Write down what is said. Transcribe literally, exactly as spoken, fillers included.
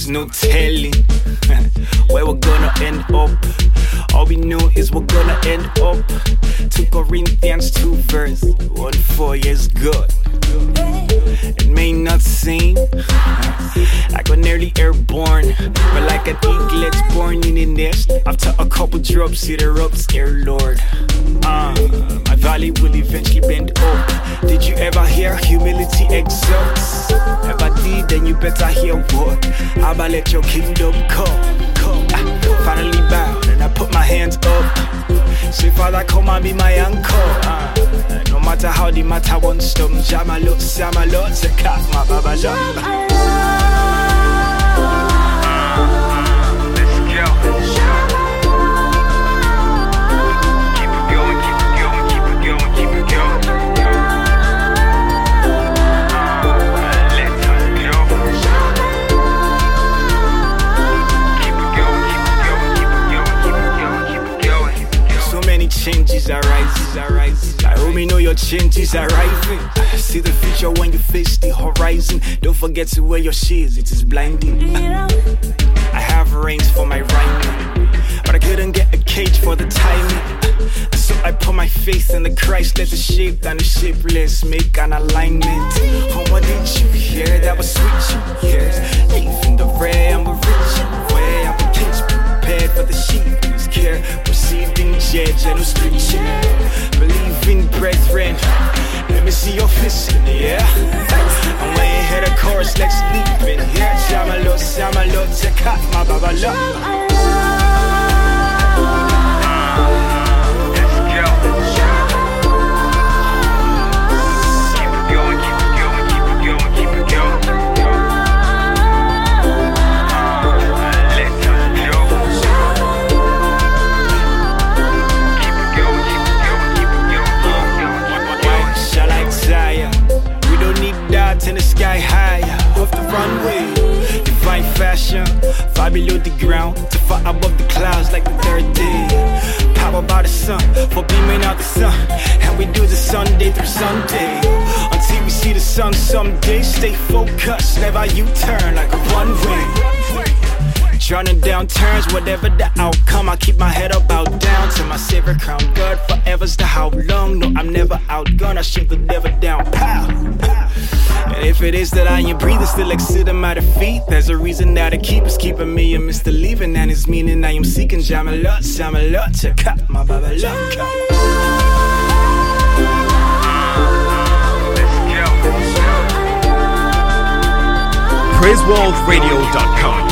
no telling where we're gonna end up. All we know is we're gonna end up. two Corinthians two verse one four years good. It may not seem like we're nearly airborne, but like an eaglet's born in a nest. After a couple drops, it erupts, air lord. Uh, my valley will eventually bend up. Did you ever hear humility exalts? If I did, then you better hear what? How about let your kingdom come? Come. I finally bowed and I put my hands up. Say, Father, come and be my anchor. Uh, no matter how the matter won't stop. Jamalo, Samalo, Zakat, my Babalo. Changes are rising, are rising. I hope you know your changes are arriving. See the future when you face the horizon. Don't forget to wear your shades, it is blinding. I have reins for my rhyming, but I couldn't get a cage for the timing. So I put my faith in the Christ, let the shaped and the shapeless make an alignment. Oh, what did you hear? That was sweet, you hears. Leaving the rare and the rich. Where I'm the kings prepared for the sheep. Care, receiving judge and scripture. Believe in brethren. Let me see your fist in the air. And when you hear the chorus, let's leave in here. Jamalo, Samalo, Zakat, my Babalo. In the sky higher, off the runway, divine fashion, far below the ground, to far above the clouds like the third day. Power by the sun, for beaming out the sun, and we do the Sunday through Sunday, until we see the sun someday. Stay focused, never U-turn like a runway. Drowning down turns, whatever the outcome, I keep my head up, bow down to my savior crown. God forever's the how long, no, I'm never outgunned, I shake the devil down, pow, pow. And if it is that I ain't breathing, still like sitting at her feet, there's a reason that it keeps keeping me and Mister Leaving, and it's meaning I am seeking Jamalot, Jamalot, Zakat, my Babalot. praise world radio dot com